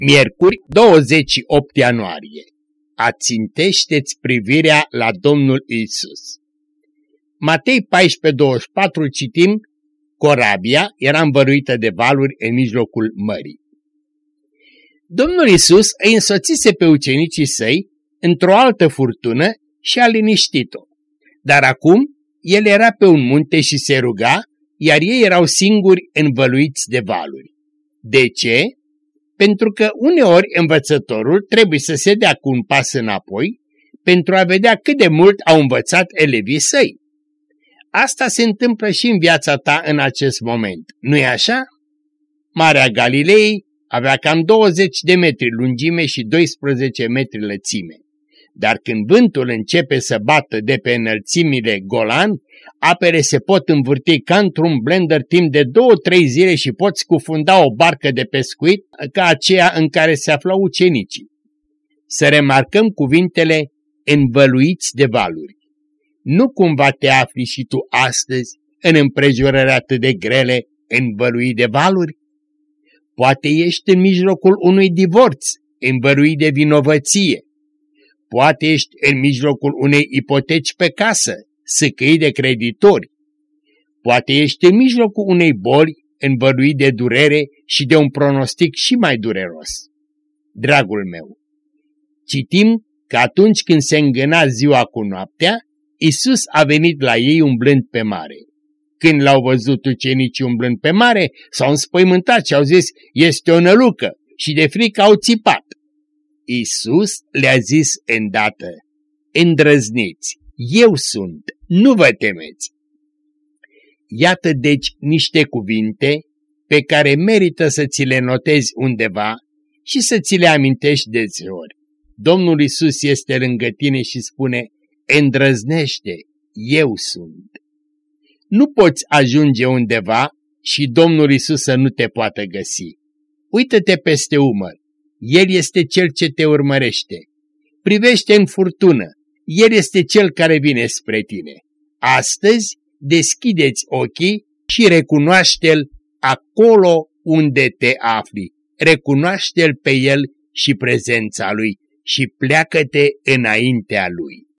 Miercuri, 28 ianuarie. Ațintește-ți privirea la Domnul Iisus. Matei 14:24 citim: corabia era învăluită de valuri în mijlocul mării. Domnul Iisus îi însoțise pe ucenicii săi într-o altă furtună și a liniștit-o. Dar acum el era pe un munte și se ruga, iar ei erau singuri învăluiți de valuri. De ce? Pentru că uneori învățătorul trebuie să se dea cu un pas înapoi pentru a vedea cât de mult au învățat elevii săi. Asta se întâmplă și în viața ta în acest moment, nu-i așa? Marea Galilei avea cam 20 de metri lungime și 12 metri lățime. Dar când vântul începe să bată de pe înălțimile Golan, apele se pot învârti ca într-un blender timp de 2-3 zile și pot scufunda o barcă de pescuit ca aceea în care se aflau ucenicii. Să remarcăm cuvintele învăluiți de valuri. Nu cumva te afli și tu astăzi în împrejurări atât de grele, învăluit de valuri? Poate ești în mijlocul unui divorț, învăluit de vinovăție. Poate ești în mijlocul unei ipoteci pe casă, săcăit de creditori. Poate ești în mijlocul unei boli, învăluit de durere și de un pronostic și mai dureros. Dragul meu, citim că atunci când se îngâna ziua cu noaptea, Iisus a venit la ei umblând pe mare. Când l-au văzut ucenicii umblând pe mare, s-au înspăimântat și au zis: este o nălucă, și de frică au țipat. Iisus le-a zis îndată: îndrăzniți, eu sunt, nu vă temeți. Iată deci niște cuvinte pe care merită să ți le notezi undeva și să ți le amintești deseori. Domnul Iisus este lângă tine și spune: îndrăznește, eu sunt. Nu poți ajunge undeva și Domnul Iisus să nu te poată găsi. Uită-te peste umăr. El este Cel ce te urmărește. Privește în furtună. El este Cel care vine spre tine. Astăzi deschideți ochii și recunoaște-L acolo unde te afli. Recunoaște-L pe El și prezența Lui și pleacă-te înaintea Lui.